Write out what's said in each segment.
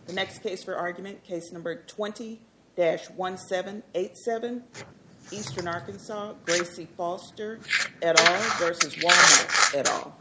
The next case for argument, case number 20-1787, Eastern Arkansas, Gracie Foster et al. Versus Walmart et al.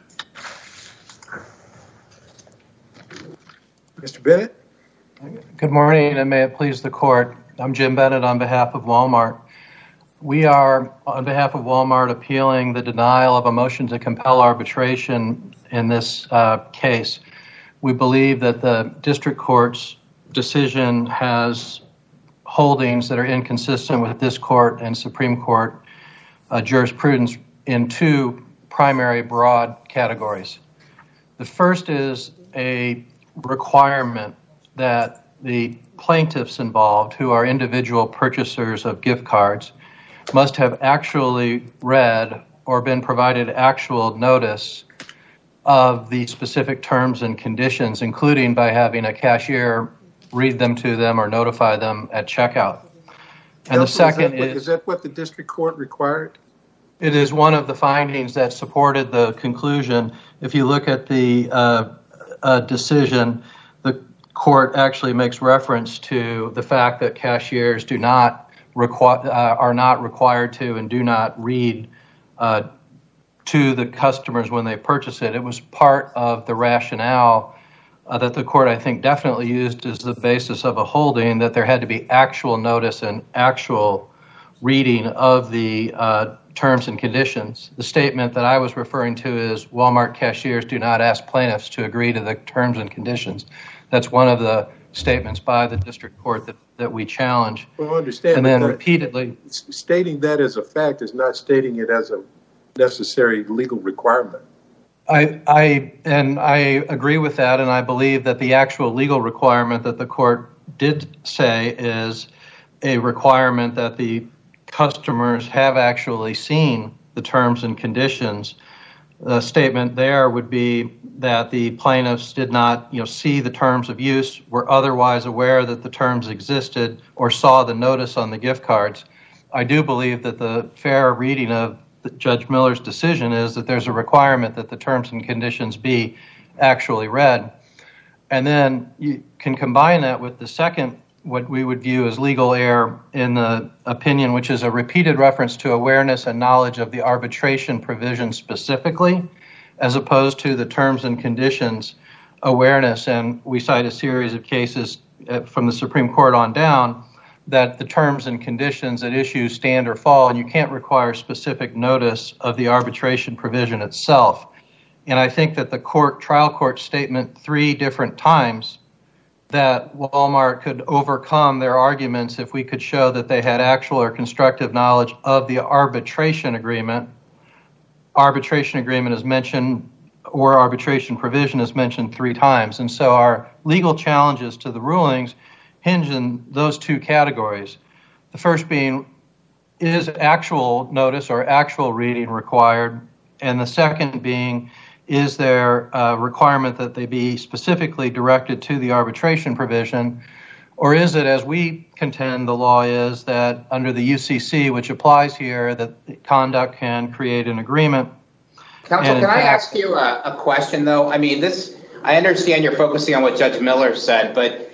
Mr. Bennett? Good morning, and may it please the court. I'm Jim Bennett on behalf of Walmart. We are, on behalf of Walmart, appealing the denial of a motion to compel arbitration in this case. We believe that the district court's decision has holdings that are inconsistent with this court and Supreme Court jurisprudence in two primary broad categories. The first is a requirement that the plaintiffs involved, who are individual purchasers of gift cards, must have actually read or been provided actual notice of the specific terms and conditions, including by having a cashier read them to them or notify them at checkout. And the second is that what the district court required? It is one of the findings that supported the conclusion. If you look at the decision, the court actually makes reference to the fact that cashiers are not required to and do not read to the customers when they purchase it. It was part of the rationale that the court, I think, definitely used as the basis of a holding that there had to be actual notice and actual reading of the terms and conditions. The statement that I was referring to is Walmart cashiers do not ask plaintiffs to agree to the terms and conditions. That's one of the statements by the district court that we challenge. Well, I understand. And then repeatedly stating that as a fact is not stating it as a necessary legal requirement. I agree with that, and I believe that the actual legal requirement that the court did say is a requirement that the customers have actually seen the terms and conditions. The statement there would be that the plaintiffs did not, see the terms of use, were otherwise aware that the terms existed, or saw the notice on the gift cards. I do believe that the fair reading of Judge Miller's decision is that there's a requirement that the terms and conditions be actually read. And then you can combine that with the second, what we would view as legal error in the opinion, which is a repeated reference to awareness and knowledge of the arbitration provision specifically, as opposed to the terms and conditions awareness. And we cite a series of cases from the Supreme Court on down that the terms and conditions at issue stand or fall, and you can't require specific notice of the arbitration provision itself. And I think that the trial court statement 3 different times that Walmart could overcome their arguments if we could show that they had actual or constructive knowledge of the arbitration agreement. Arbitration agreement is mentioned, or arbitration provision is mentioned 3 times. And so our legal challenges to the rulings hinge in those 2 categories. The first being, is actual notice or actual reading required? And the second being, is there a requirement that they be specifically directed to the arbitration provision? Or is it, as we contend the law is, that under the UCC, which applies here, that conduct can create an agreement? Counsel, can I ask you a question, though? I mean, I understand you're focusing on what Judge Miller said, but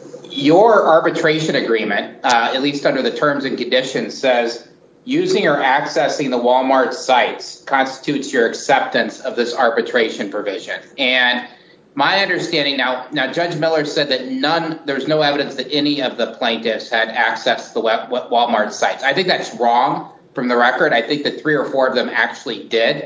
your arbitration agreement, at least under the terms and conditions, says using or accessing the Walmart sites constitutes your acceptance of this arbitration provision. And my understanding now Judge Miller said that there's no evidence that any of the plaintiffs had access to the Walmart sites. I think that's wrong from the record. I think that 3 or 4 of them actually did.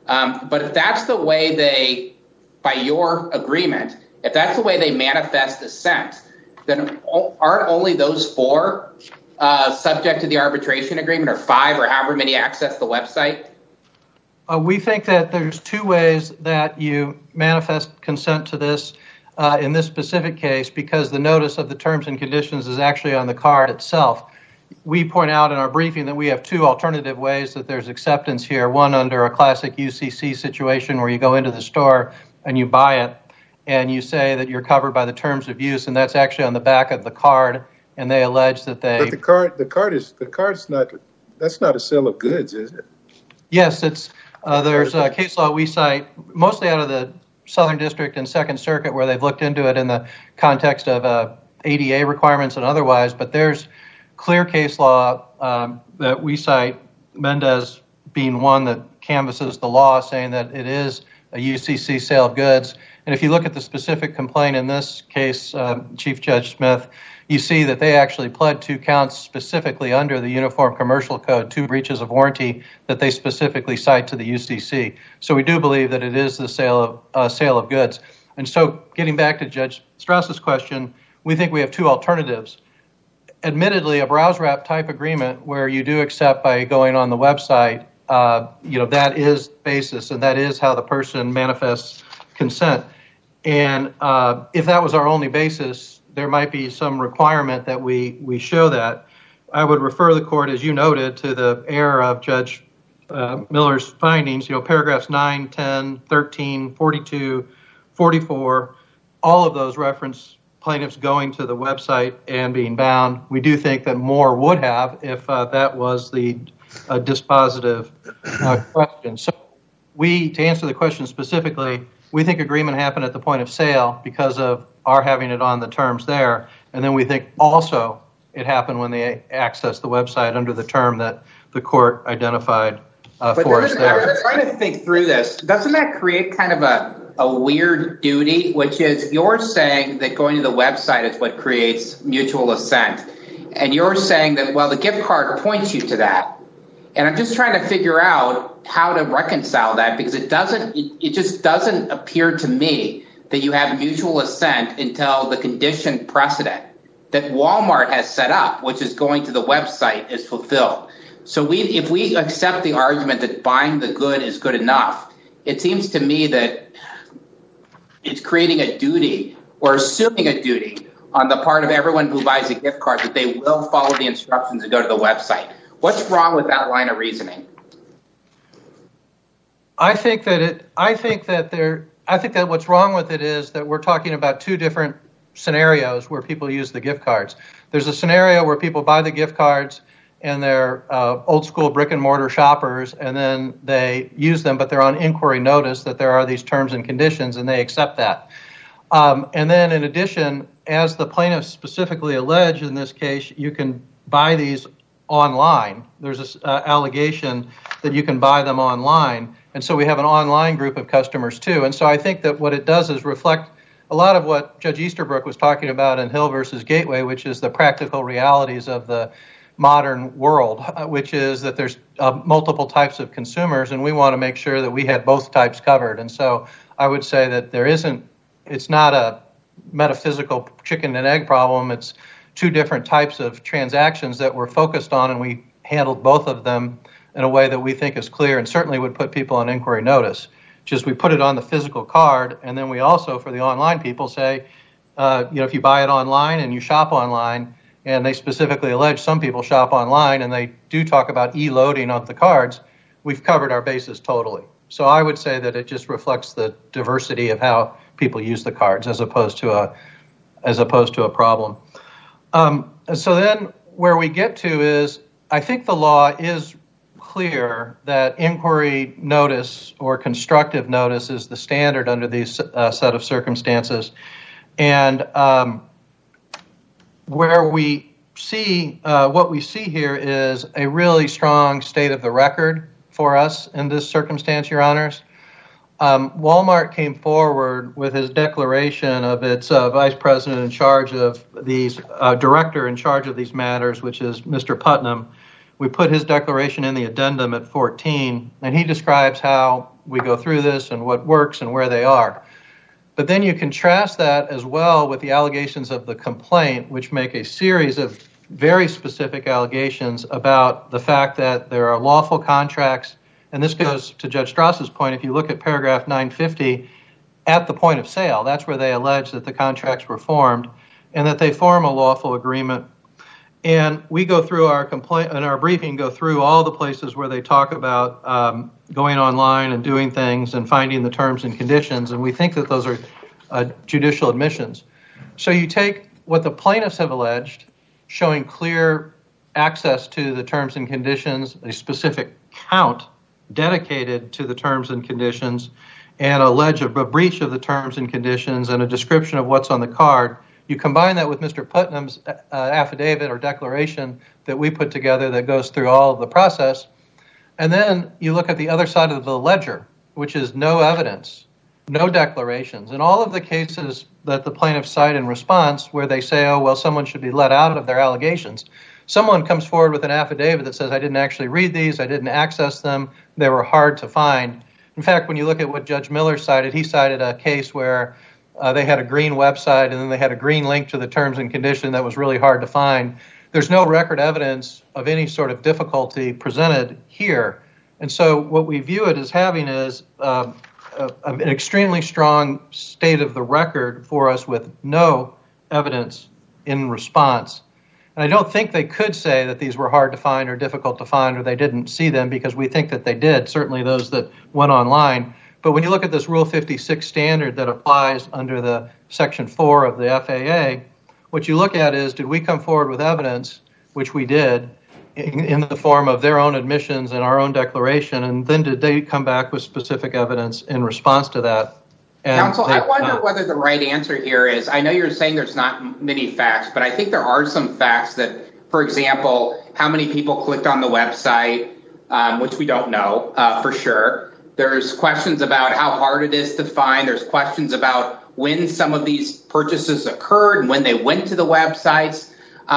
But if that's the way by your agreement, if that's the way they manifest assent, then aren't only those 4 subject to the arbitration agreement, or 5, or however many access the website? We think that there's 2 ways that you manifest consent to this in this specific case, because the notice of the terms and conditions is actually on the card itself. We point out in our briefing that we have 2 alternative ways that there's acceptance here. One under a classic UCC situation where you go into the store and you buy it, and you say that you're covered by the terms of use, and that's actually on the back of the card, and they allege that they... But the card's not, that's not a sale of goods, is it? Yes, it's there's a case law we cite, mostly out of the Southern District and Second Circuit where they've looked into it in the context of ADA requirements and otherwise, but there's clear case law that we cite, Mendez being one that canvasses the law, saying that it is a UCC sale of goods. And if you look at the specific complaint in this case, Chief Judge Smith, you see that they actually pled 2 counts specifically under the Uniform Commercial Code, 2 breaches of warranty that they specifically cite to the UCC. So we do believe that it is the sale of goods. And so getting back to Judge Strauss's question, we think we have 2 alternatives. Admittedly, a browse wrap type agreement where you do accept by going on the website, that is basis, and that is how the person manifests consent. And if that was our only basis, there might be some requirement that we show that. I would refer the court, as you noted, to the error of Judge Miller's findings, paragraphs 9, 10, 13, 42, 44, all of those reference plaintiffs going to the website and being bound. We do think that more would have if that was the dispositive question. So to answer the question specifically, we think agreement happened at the point of sale because of our having it on the terms there. And then we think also it happened when they accessed the website under the term that the court identified for us there. I'm trying to think through this. Doesn't that create kind of a weird duty, which is you're saying that going to the website is what creates mutual assent. And you're saying that, well, the gift card points you to that. And I'm just trying to figure out how to reconcile that because it just doesn't appear to me that you have mutual assent until the condition precedent that Walmart has set up, which is going to the website, is fulfilled. So if we accept the argument that buying the good is good enough, it seems to me that it's creating a duty or assuming a duty on the part of everyone who buys a gift card that they will follow the instructions and go to the website. What's wrong with that line of reasoning? I think that what's wrong with it is that we're talking about 2 different scenarios where people use the gift cards. There's a scenario where people buy the gift cards and they're old school brick and mortar shoppers, and then they use them, but they're on inquiry notice that there are these terms and conditions, and they accept that. And then in addition, as the plaintiff specifically alleged in this case, you can buy these online. There's an allegation that you can buy them online. And so we have an online group of customers too. And so I think that what it does is reflect a lot of what Judge Easterbrook was talking about in Hill versus Gateway, which is the practical realities of the modern world, which is that there's multiple types of consumers, and we want to make sure that we had both types covered. And so I would say that it's not a metaphysical chicken and egg problem. It's 2 different types of transactions that we're focused on, and we handled both of them in a way that we think is clear and certainly would put people on inquiry notice. Just we put it on the physical card, and then we also, for the online people, say, if you buy it online and you shop online, and they specifically allege some people shop online, and they do talk about e-loading of the cards, we've covered our bases totally. So I would say that it just reflects the diversity of how people use the cards as opposed to a problem. So then where we get to is, I think the law is clear that inquiry notice or constructive notice is the standard under these set of circumstances. And where we see, what we see here is a really strong state of the record for us in this circumstance, Your Honors. Walmart came forward with his declaration of its vice president in charge of these, director in charge of these matters, which is Mr. Putnam. We put his declaration in the addendum at 14, and he describes how we go through this and what works and where they are. But then you contrast that as well with the allegations of the complaint, which make a series of very specific allegations about the fact that there are lawful contracts. And this goes to Judge Strauss's point. If you look at paragraph 950, at the point of sale, that's where they allege that the contracts were formed and that they form a lawful agreement. And we go through our complaint in our briefing, go through all the places where they talk about going online and doing things and finding the terms and conditions. And we think that those are judicial admissions. So you take what the plaintiffs have alleged, showing clear access to the terms and conditions, a specific count dedicated to the terms and conditions, and allege a breach of the terms and conditions and a description of what's on the card, you combine that with Mr. Putnam's affidavit or declaration that we put together that goes through all of the process, and then you look at the other side of the ledger, which is no evidence, no declarations. In all of the cases that the plaintiffs cite in response where they say, oh, well, someone should be let out of their allegations, someone comes forward with an affidavit that says, I didn't actually read these, I didn't access them, they were hard to find. In fact, when you look at what Judge Miller cited, he cited a case where they had a green website and then they had a green link to the terms and condition that was really hard to find. There's no record evidence of any sort of difficulty presented here. And so what we view it as having is an extremely strong state of the record for us with no evidence in response. And I don't think they could say that these were hard to find or difficult to find or they didn't see them, because we think that they did, certainly those that went online. But when you look at this Rule 56 standard that applies under the Section 4 of the FAA, what you look at is, did we come forward with evidence, which we did, in the form of their own admissions and our own declaration, and then did they come back with specific evidence in response to that? And Counsel, I wonder whether the right answer here is, I know you're saying there's not many facts, but I think there are some facts that, for example, how many people clicked on the website, which we don't know for sure. There's questions about how hard it is to find. There's questions about when some of these purchases occurred and when they went to the websites.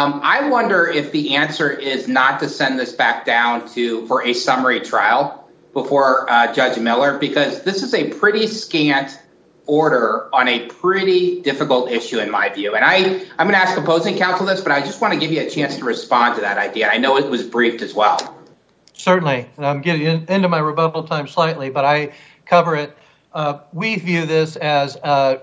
I wonder if the answer is not to send this back down for a summary trial before Judge Miller, because this is a pretty scant order on a pretty difficult issue in my view. And I'm going to ask opposing counsel this, but I just want to give you a chance to respond to that idea. I know it was briefed as well. Certainly. And I'm getting into my rebuttal time slightly, but I cover it. We view this as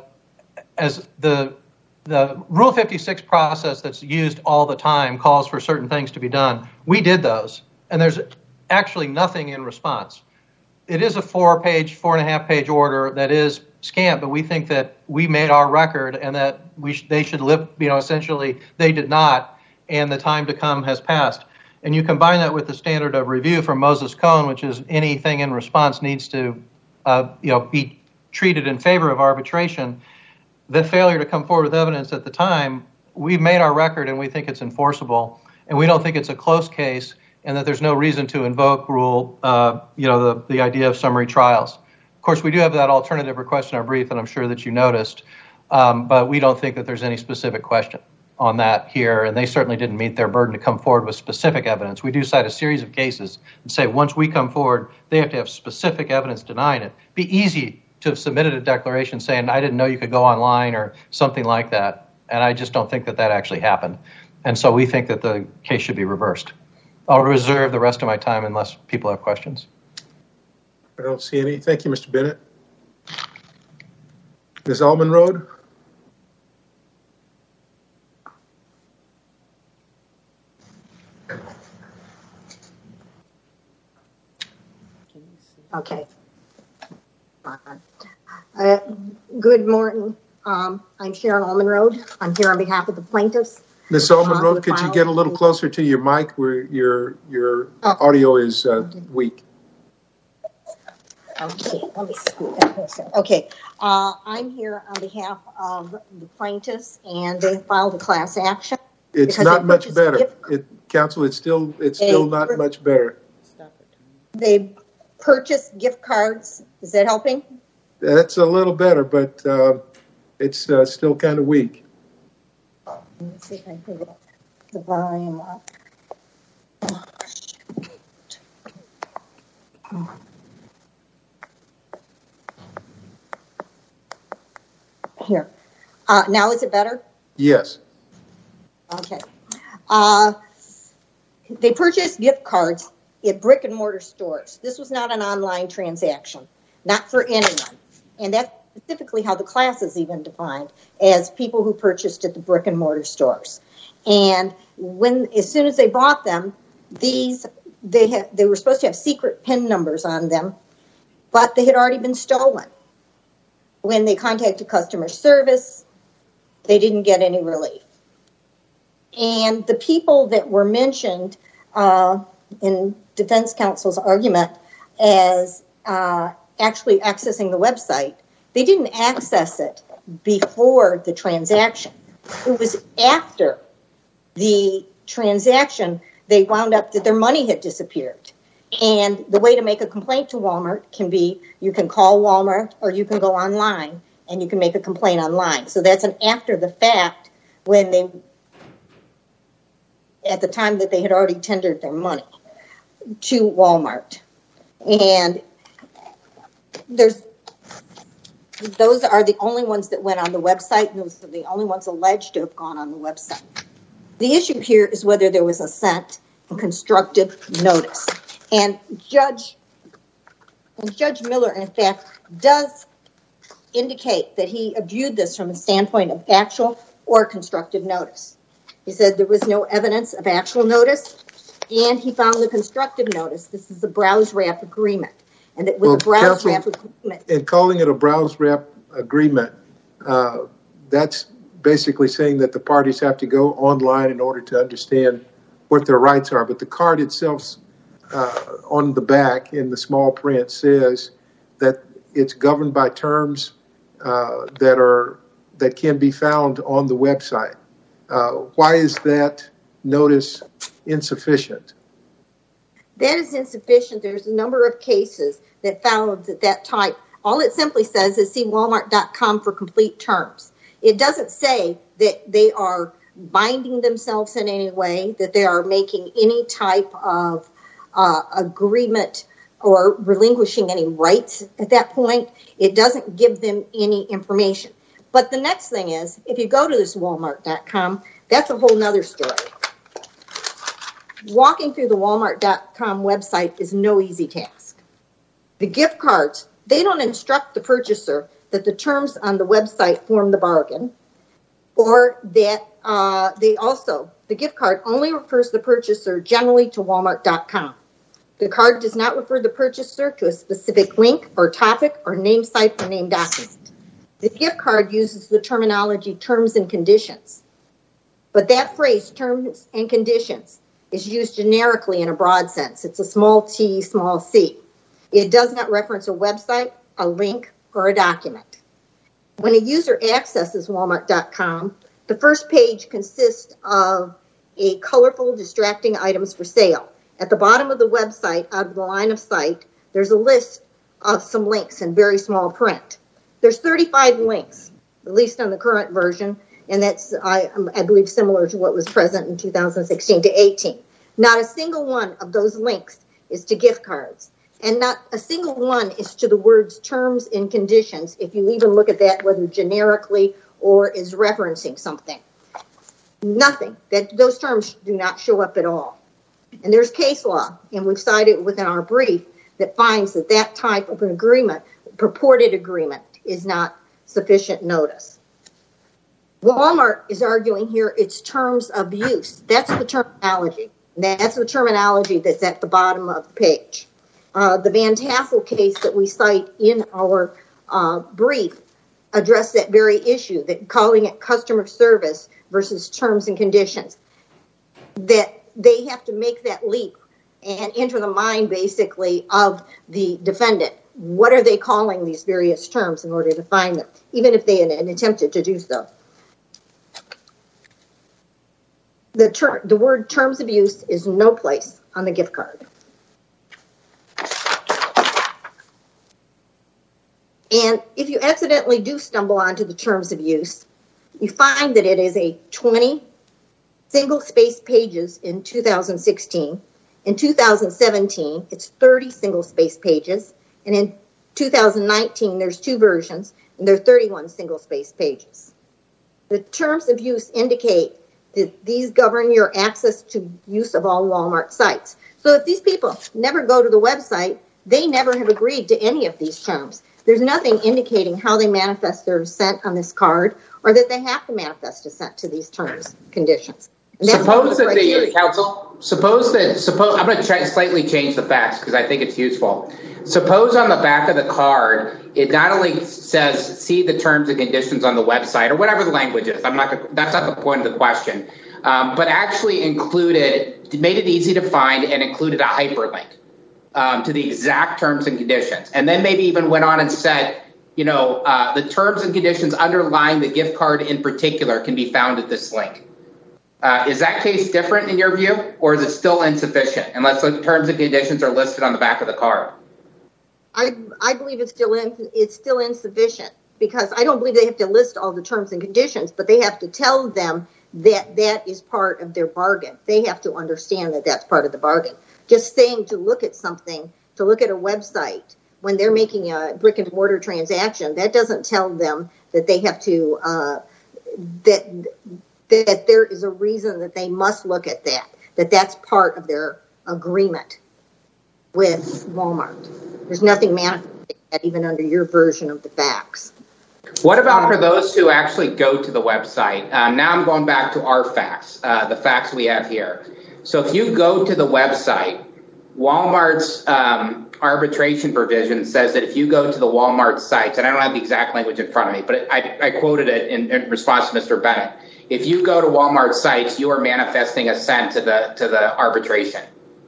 the Rule 56 process that's used all the time calls for certain things to be done. We did those, and there's actually nothing in response. It is a 4.5-page order that is scant, but we think that we made our record and that they should live, essentially they did not, and the time to come has passed. And you combine that with the standard of review from Moses Cone, which is anything in response needs to be treated in favor of arbitration. The failure to come forward with evidence at the time, we've made our record and we think it's enforceable, and we don't think it's a close case, and that there's no reason to invoke the idea of summary trials. Of course, we do have that alternative request in our brief, and I'm sure that you noticed, but we don't think that there's any specific question on that here, and they certainly didn't meet their burden to come forward with specific evidence. We do cite a series of cases and say once we come forward, they have to have specific evidence denying it. It'd be easy to have submitted a declaration saying, I didn't know you could go online or something like that, and I just don't think that actually happened. And so we think that the case should be reversed. I'll reserve the rest of my time unless people have questions. I don't see any. Thank you, Mr. Bennett. Ms. Almanrode? Okay. Good morning. I'm Sharon Almanrode. I'm here on behalf of the plaintiffs. Ms. Almanrode, could you get a little closer to your mic where your audio is weak? Okay, let me scoot that closer. Okay, I'm here on behalf of the plaintiffs, and they filed a class action. It's not much better. Counsel, it's still not much better. They purchased gift cards. Is that helping? That's a little better, but it's still kind of weak. Let me see if I can get the volume up. Here. Now is it better? Yes. Okay. They purchased gift cards at brick and mortar stores. This was not an online transaction, not for anyone. And that's specifically how the class is even defined, as people who purchased at the brick and mortar stores. And as soon as they bought them, they were supposed to have secret PIN numbers on them, but they had already been stolen. When they contacted customer service, they didn't get any relief. And the people that were mentioned in defense counsel's argument as actually accessing the website, they didn't access it before the transaction. It was after the transaction they wound up that their money had disappeared. And the way to make a complaint to Walmart can be you can call Walmart or you can go online and you can make a complaint online. So that's an after the fact when they, at the time that they had already tendered their money to Walmart. And those are the only ones that went on the website, and those are the only ones alleged to have gone on the website. The issue here is whether there was assent and constructive notice. And Judge Miller, in fact, does indicate that he viewed this from a standpoint of actual or constructive notice. He said there was no evidence of actual notice, and he found the constructive notice. This is a browse wrap agreement. And that with a browse wrap agreement. And calling it a browse wrap agreement, that's basically saying that the parties have to go online in order to understand what their rights are. But the card itself on the back in the small print says that it's governed by terms that can be found on the website. Why is that notice insufficient? That is insufficient. There's a number of cases that found that type. All it simply says is see walmart.com for complete terms. It doesn't say that they are binding themselves in any way, that they are making any type of agreement or relinquishing any rights at that point. It doesn't give them any information. But the next thing is, if you go to this walmart.com, that's a whole nother story. Walking through the walmart.com website is no easy task. The gift cards, they don't instruct the purchaser that the terms on the website form the bargain, or that the gift card only refers the purchaser generally to walmart.com. The card does not refer the purchaser to a specific link or topic or name site or name document. The gift card uses the terminology terms and conditions. But that phrase, terms and conditions, is used generically in a broad sense. It's a small t, small c. It does not reference a website, a link, or a document. When a user accesses walmart.com, the first page consists of a colorful, distracting items for sale. At the bottom of the website, out of the line of sight, there's a list of some links in very small print. There's 35 links, at least on the current version, and that's, I believe, similar to what was present in 2016 to 18. Not a single one of those links is to gift cards, and not a single one is to the words terms and conditions, if you even look at that, whether generically or is referencing something. Nothing. Those terms do not show up at all. And there's case law, and we've cited within our brief, that finds that that type of an agreement, purported agreement, is not sufficient notice. Walmart is arguing here it's terms of use. That's the terminology. That's the terminology that's at the bottom of the page. The Van Tassel case that we cite in our brief addressed that very issue, that calling it customer service versus terms and conditions, that they have to make that leap and enter the mind, basically, of the defendant. What are they calling these various terms in order to find them, even if they had attempted to do so? The word terms of use is no place on the gift card. And if you accidentally do stumble onto the terms of use, you find that it is a 20 single-space pages in 2016. In 2017, it's 30 single-space pages. And in 2019, there's two versions, and there are 31 single-space pages. The terms of use indicate that these govern your access to use of all Walmart sites. So if these people never go to the website, they never have agreed to any of these terms. There's nothing indicating how they manifest their assent on this card, or that they have to manifest assent to these terms, conditions. Suppose that the council, suppose I'm going to slightly change the facts because I think it's useful. Suppose on the back of the card, it not only says, see the terms and conditions on the website, or whatever the language is. That's not the point of the question. But actually made it easy to find and included a hyperlink. to the exact terms and conditions, and then maybe even went on and said, the terms and conditions underlying the gift card in particular can be found at this link. Is that case different in your view, or is it still insufficient unless the terms and conditions are listed on the back of the card? I believe it's still insufficient, because I don't believe they have to list all the terms and conditions, but they have to tell them that is part of their bargain. They have to understand that that's part of the bargain. Just saying to look at something, to look at a website when they're making a brick and mortar transaction, that doesn't tell them that they have to, that there is a reason that they must look at that's part of their agreement with Walmart. There's nothing manifesting that even under your version of the facts. What about for those who actually go to the website? Now I'm going back to our facts, the facts we have here. So if you go to the website, Walmart's arbitration provision says that if you go to the Walmart sites, and I don't have the exact language in front of me, but I quoted it in response to Mr. Bennett. If you go to Walmart sites, you are manifesting assent to the arbitration.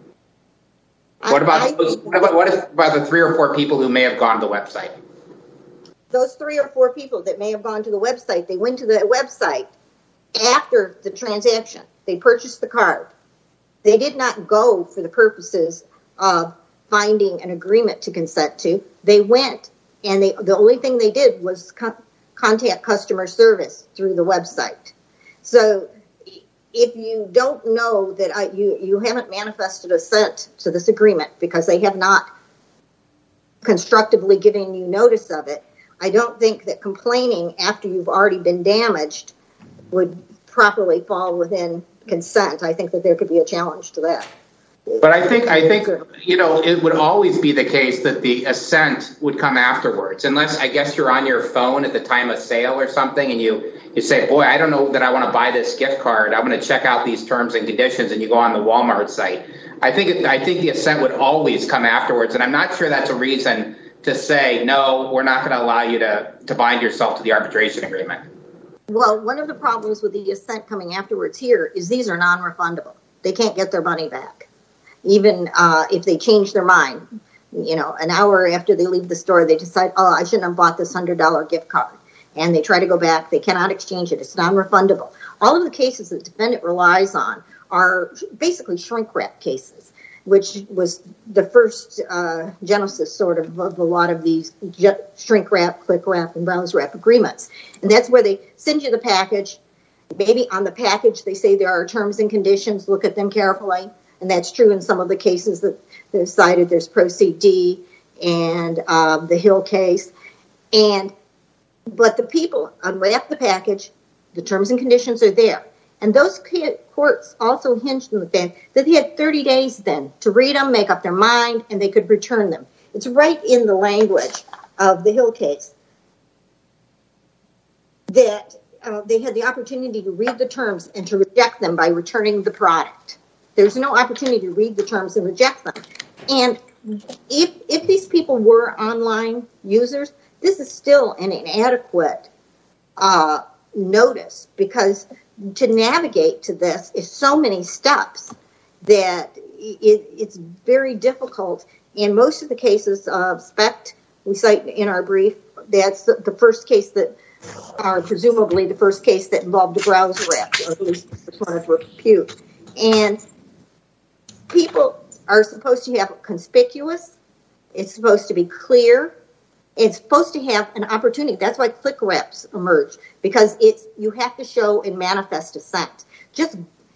What about the 3 or 4 people who may have gone to the website? Those 3 or 4 people that may have gone to the website, they went to the website after the transaction. They purchased the card. They did not go for the purposes of finding an agreement to consent to. They went, and the only thing they did was contact customer service through the website. So if you don't know that you haven't manifested assent to this agreement because they have not constructively given you notice of it, I don't think that complaining after you've already been damaged would properly fall within consent. I think that there could be a challenge to that. But I think it would always be the case that the assent would come afterwards, unless I guess you're on your phone at the time of sale or something, and you say, boy, I don't know that I want to buy this gift card. I'm going to check out these terms and conditions, and you go on the Walmart site. I think the assent would always come afterwards, and I'm not sure that's a reason to say, no, we're not going to allow you to bind yourself to the arbitration agreement. Well, one of the problems with the assent coming afterwards here is these are non-refundable. They can't get their money back. Even if they change their mind, an hour after they leave the store, they decide, oh, I shouldn't have bought this $100 gift card. And they try to go back. They cannot exchange it. It's non-refundable. All of the cases that the defendant relies on are basically shrink wrap cases, which was the first genesis sort of a lot of these shrink wrap, click wrap, and browse wrap agreements. And that's where they send you the package. Maybe on the package they say there are terms and conditions. Look at them carefully. And that's true in some of the cases that they've cited. There's Proceed D and the Hill case. But the people unwrap the package. The terms and conditions are there. And those courts also hinged on the fact that they had 30 days then to read them, make up their mind, and they could return them. It's right in the language of the Hill case that they had the opportunity to read the terms and to reject them by returning the product. There's no opportunity to read the terms and reject them. And if these people were online users, this is still an inadequate notice, because to navigate to this is so many steps that it's very difficult. In most of the cases of SPECT, we cite in our brief, that's the first case that, or presumably the first case that involved a browser wrap, or at least the first one of repute. And people are supposed to have conspicuous, it's supposed to be clear, it's supposed to have an opportunity. That's why click wraps emerge, because you have to show and manifest assent. Just,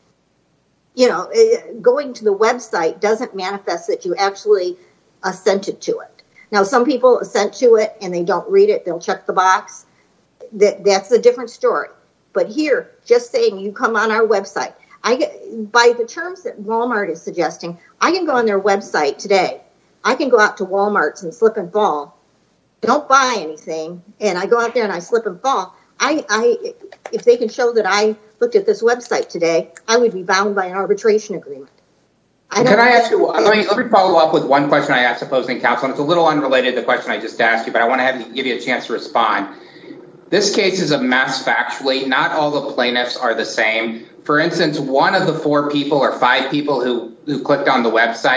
going to the website doesn't manifest that you actually assented to it. Now, some people assent to it and they don't read it. They'll check the box. That's a different story. But here, just saying you come on our website, by the terms that Walmart is suggesting, I can go on their website today. I can go out to Walmart's and slip and fall. Don't buy anything, and I go out there and I slip and fall. If they can show that I looked at this website today, I would be bound by an arbitration agreement. Can I ask you? Let me follow up with one question I asked opposing counsel, and it's a little unrelated to the question I just asked you, but I want to give you a chance to respond. This case is a mess factually. Not all the plaintiffs are the same. For instance, one of the 4 people or 5 people who clicked on the website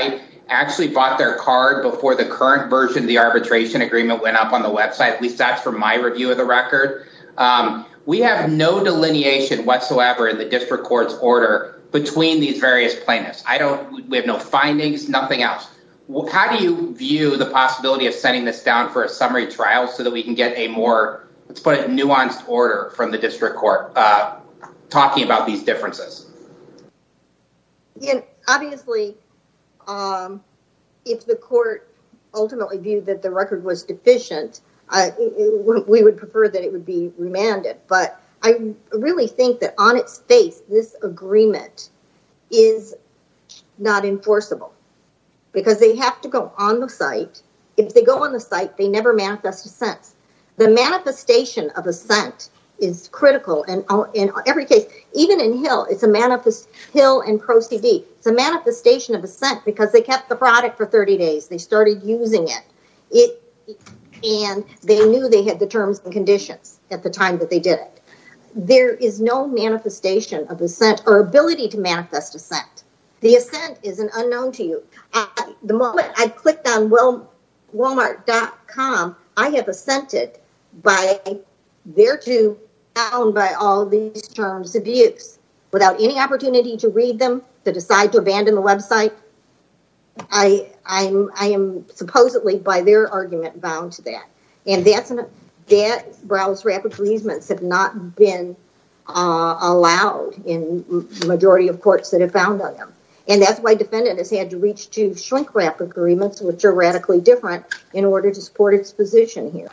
actually bought their card before the current version of the arbitration agreement went up on the website. At least that's from my review of the record. We have no delineation whatsoever in the district court's order between these various plaintiffs. We have no findings, nothing else. How do you view the possibility of sending this down for a summary trial so that we can get a more, let's put it, nuanced order from the district court talking about these differences? Yeah, obviously, if the court ultimately viewed that the record was deficient, we would prefer that it would be remanded. But I really think that on its face, this agreement is not enforceable because they have to go on the site. If they go on the site, they never manifest assent. The manifestation of assent is critical in every case. Even in Hill, it's a Hill and Pro CD. It's a manifestation of assent because they kept the product for 30 days. They started using it. And they knew they had the terms and conditions at the time that they did it. There is no manifestation of assent or ability to manifest assent. The assent is an unknown to you. The moment I clicked on Walmart.com, I have assented by thereto bound by all these terms of use without any opportunity to read them, to decide to abandon the website. I am supposedly, by their argument, bound to that. And that browse wrap agreements have not been allowed in the majority of courts that have found on them. And that's why defendant has had to reach to shrink wrap agreements, which are radically different, in order to support its position here.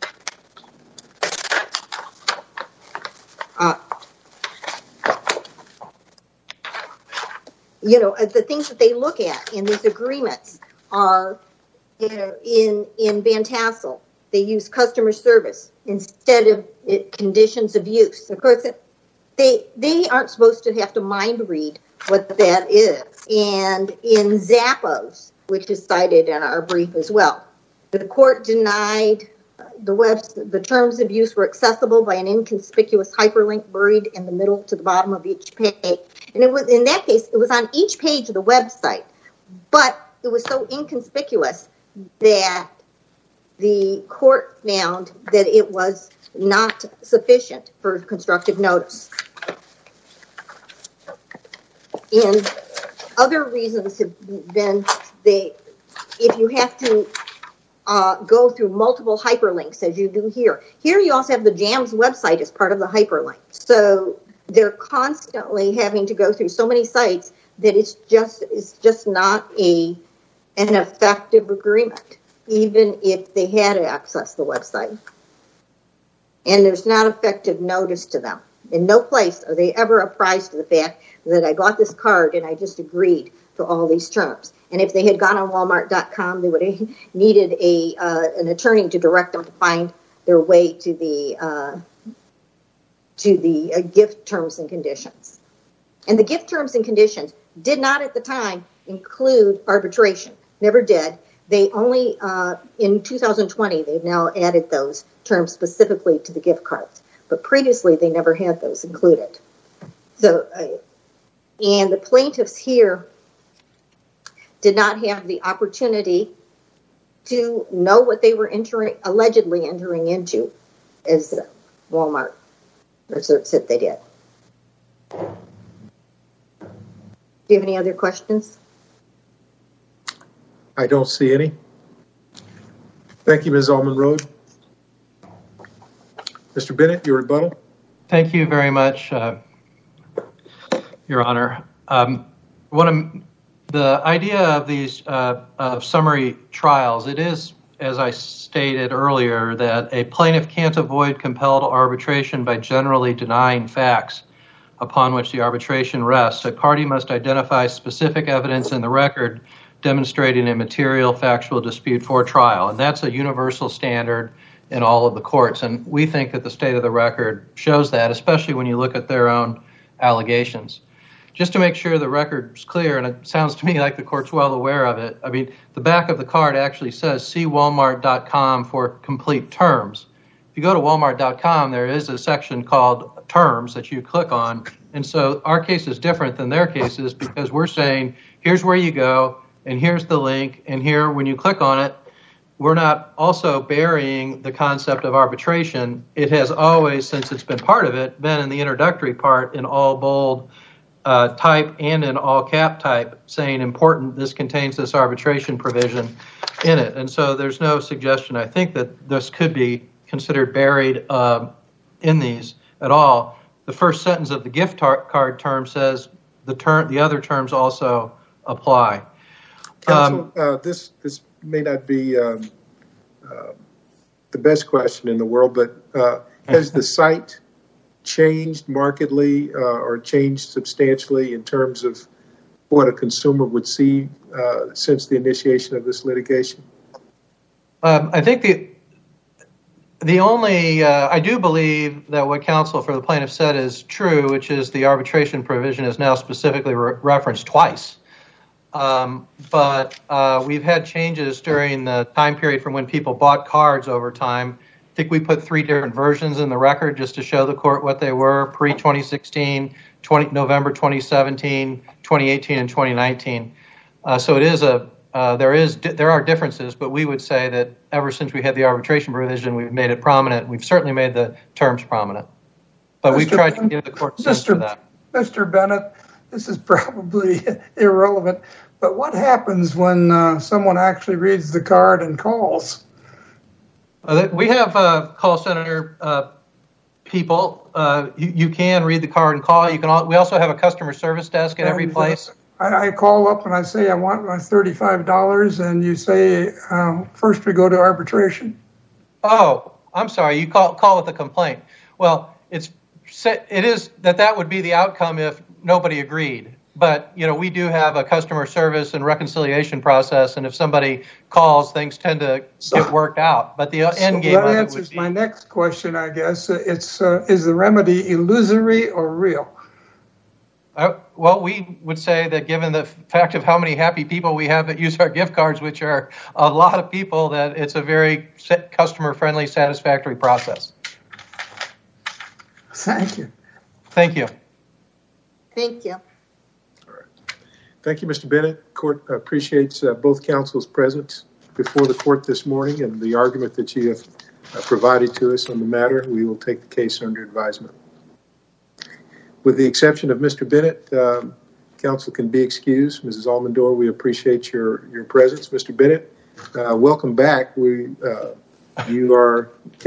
The things that they look at in these agreements are, in Van Tassel, they use customer service instead of conditions of use. Of course, they aren't supposed to have to mind read what that is. And in Zappos, which is cited in our brief as well, the court denied the terms of use were accessible by an inconspicuous hyperlink buried in the middle to the bottom of each page. And it was, in that case, it was on each page of the website, but it was so inconspicuous that the court found that it was not sufficient for constructive notice. And other reasons have been if you have to go through multiple hyperlinks as you do here. Here you also have the JAMS website as part of the hyperlink. So they're constantly having to go through so many sites that it's just not an effective agreement, even if they had to access the website. And there's not effective notice to them. In no place are they ever apprised of the fact that I bought this card and I just agreed to all these terms. And if they had gone on Walmart.com, they would have needed an attorney to direct them to find their way to the gift terms and conditions. And the gift terms and conditions did not at the time include arbitration. Never did. They only, in 2020, they've now added those terms specifically to the gift cards. But previously, they never had those included. So, and the plaintiffs here did not have the opportunity to know what they were allegedly entering into as Walmart asserts that they did. Do you have any other questions? I don't see any. Thank you, Ms. Allman-Road. Mr. Bennett, your rebuttal. Thank you very much, Your Honor. The idea of these summary trials, it is, as I stated earlier, that a plaintiff can't avoid compelled arbitration by generally denying facts upon which the arbitration rests. A party must identify specific evidence in the record demonstrating a material factual dispute for trial. And that's a universal standard in all of the courts. And we think that the state of the record shows that, especially when you look at their own allegations. Just to make sure the record's clear, and it sounds to me like the court's well aware of it, I mean, the back of the card actually says, see Walmart.com for complete terms. If you go to Walmart.com, there is a section called terms that you click on. And so our case is different than their cases because we're saying, here's where you go. and here's the link, and here, when you click on it, we're not also burying the concept of arbitration. It has always, since it's been part of it, been in the introductory part in all bold type and in all cap type, saying important, this contains this arbitration provision in it. And so there's no suggestion, I think, that this could be considered buried in these at all. The first sentence of the gift card term says the other terms also apply. Counsel, this may not be the best question in the world, but has the site changed markedly or changed substantially in terms of what a consumer would see since the initiation of this litigation? I think the only, I do believe that what counsel for the plaintiff said is true, which is the arbitration provision is now specifically referenced twice. But we've had changes during the time period from when people bought cards over time. I think we put 3 different versions in the record just to show the court what they were: pre-2016, November 2017, 2018, and 2019. So it is there are differences, but we would say that ever since we had the arbitration provision, we've made it prominent. We've certainly made the terms prominent, but we've tried to give the court sense for that. Mr. Bennett, this is probably irrelevant, but what happens when someone actually reads the card and calls? We have call center people. You can read the card and call. We also have a customer service desk at every place. I call up and I say I want my $35, and you say first we go to arbitration. Oh, I'm sorry. You call with a complaint. Well, it is that would be the outcome if nobody agreed. But we do have a customer service and reconciliation process, and if somebody calls, things tend to get worked out. But the end game that of it answers my next question, I guess. It's is the remedy illusory or real? Well, we would say that given the fact of how many happy people we have that use our gift cards, which are a lot of people, that it's a very customer-friendly, satisfactory process. Thank you. Thank you. Thank you. All right. Thank you, Mr. Bennett. Court appreciates both counsel's presence before the court this morning and the argument that you have provided to us on the matter. We will take the case under advisement. With the exception of Mr. Bennett, counsel can be excused. Mrs. Almendor, we appreciate your presence. Mr. Bennett, welcome back. You are